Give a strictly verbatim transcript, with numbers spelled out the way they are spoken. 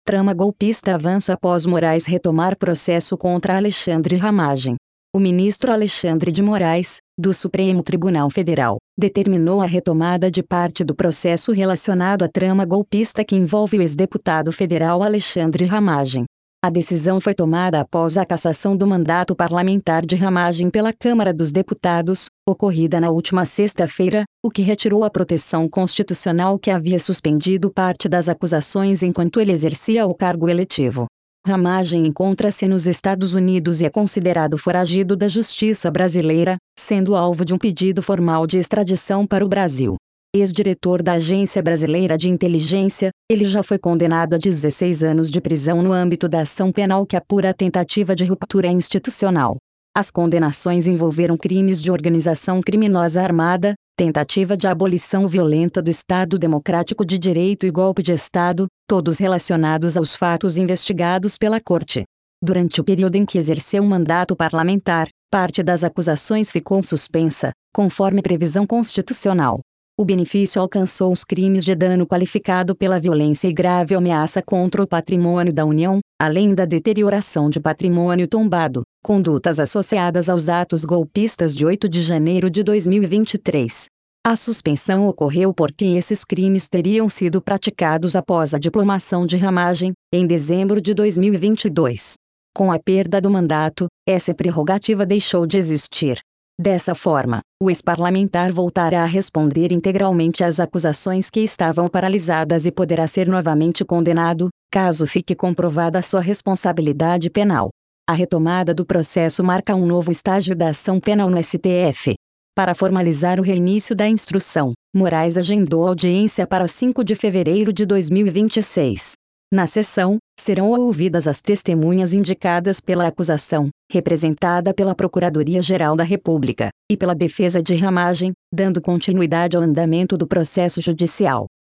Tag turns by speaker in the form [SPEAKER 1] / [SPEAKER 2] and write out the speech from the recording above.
[SPEAKER 1] Trama golpista avança após Moraes retomar processo contra Alexandre Ramagem. O ministro Alexandre de Moraes, do Supremo Tribunal Federal, determinou a retomada de parte do processo relacionado à trama golpista que envolve o ex-deputado federal Alexandre Ramagem. A decisão foi tomada após a cassação do mandato parlamentar de Ramagem pela Câmara dos Deputados, ocorrida na última sexta-feira, o que retirou a proteção constitucional que havia suspendido parte das acusações enquanto ele exercia o cargo eletivo. Ramagem encontra-se nos Estados Unidos e é considerado foragido da justiça brasileira, sendo alvo de um pedido formal de extradição para o Brasil. Ex-diretor da Agência Brasileira de Inteligência, ele já foi condenado a dezesseis anos de prisão no âmbito da ação penal que apura a tentativa de ruptura institucional. As condenações envolveram crimes de organização criminosa armada, tentativa de abolição violenta do Estado Democrático de Direito e golpe de Estado, todos relacionados aos fatos investigados pela Corte. Durante o período em que exerceu o mandato parlamentar, parte das acusações ficou suspensa, conforme previsão constitucional. O benefício alcançou os crimes de dano qualificado pela violência e grave ameaça contra o patrimônio da União, além da deterioração de patrimônio tombado, condutas associadas aos atos golpistas de oito de janeiro de dois mil e vinte e três. A suspensão ocorreu porque esses crimes teriam sido praticados após a diplomação de Ramagem, em dezembro de dois mil e vinte e dois. Com a perda do mandato, essa prerrogativa deixou de existir. Dessa forma, o ex-parlamentar voltará a responder integralmente às acusações que estavam paralisadas e poderá ser novamente condenado, caso fique comprovada a sua responsabilidade penal. A retomada do processo marca um novo estágio da ação penal no S T F. Para formalizar o reinício da instrução, Moraes agendou audiência para cinco de fevereiro de dois mil e vinte e seis. Na sessão, serão ouvidas as testemunhas indicadas pela acusação, representada pela Procuradoria-Geral da República, e pela defesa de Ramagem, dando continuidade ao andamento do processo judicial.